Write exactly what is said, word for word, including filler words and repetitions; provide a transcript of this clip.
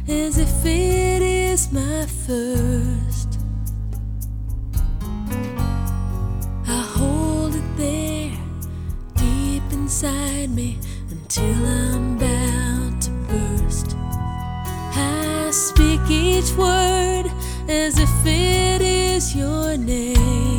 as if it is my first. I hold it there deep inside me until I'm about to burst. I speak each word as if it is your name.